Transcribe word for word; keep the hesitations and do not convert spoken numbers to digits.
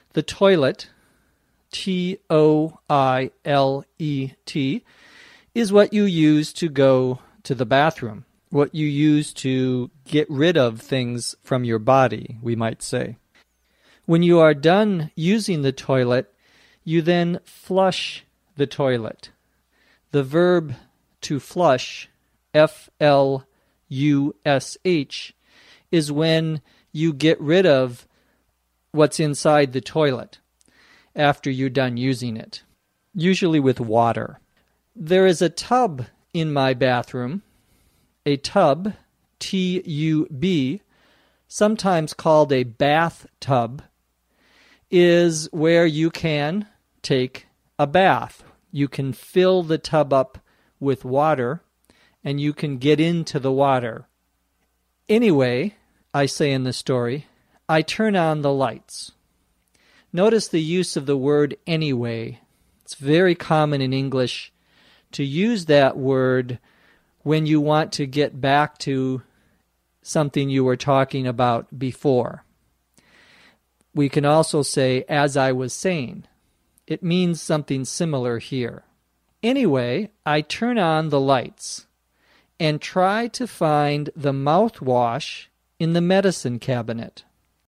The toilet, T O I L E T, is what you use to go to the bathroom, what you use to get rid of things from your body, we might say. When you are done using the toilet, you then flush the toilet. The verb to flush, F L U S H, is when you get rid of what's inside the toilet after you're done using it, usually with water. There is a tub in my bathroom. A tub, T U B, sometimes called a bathtub, is where you can take a bath. You can fill the tub up with water, and you can get into the water. Anyway, I say in the story, I turn on the lights. Notice the use of the word anyway. It's very common in English to use that word when you want to get back to something you were talking about before. We can also say, as I was saying. It means something similar here. Anyway, I turn on the lights and try to find the mouthwash in the medicine cabinet.